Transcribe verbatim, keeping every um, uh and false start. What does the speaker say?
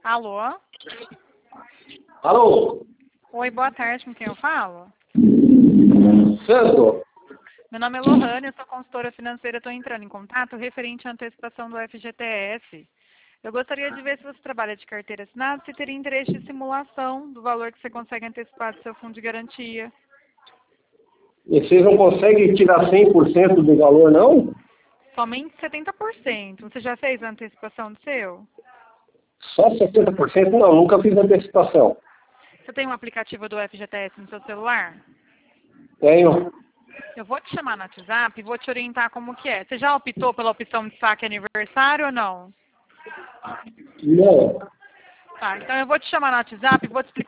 Alô? Alô? Oi, boa tarde, com quem eu falo? Santo? Meu nome é Lohane, eu sou consultora financeira, estou entrando em contato referente à antecipação do F G T S. Eu gostaria de ver se você trabalha de carteira assinada, se teria interesse em simulação do valor que você consegue antecipar do seu fundo de garantia. E vocês não conseguem tirar cem por cento do valor, não? Somente setenta por cento. Você já fez a antecipação do seu? Só setenta por cento? Não, nunca fiz antecipação. Você tem um aplicativo do F G T S no seu celular? Tenho. Eu vou te chamar no WhatsApp e vou te orientar como que é. Você já optou pela opção de saque aniversário ou não? Não. Tá, então eu vou te chamar no WhatsApp e vou te explicar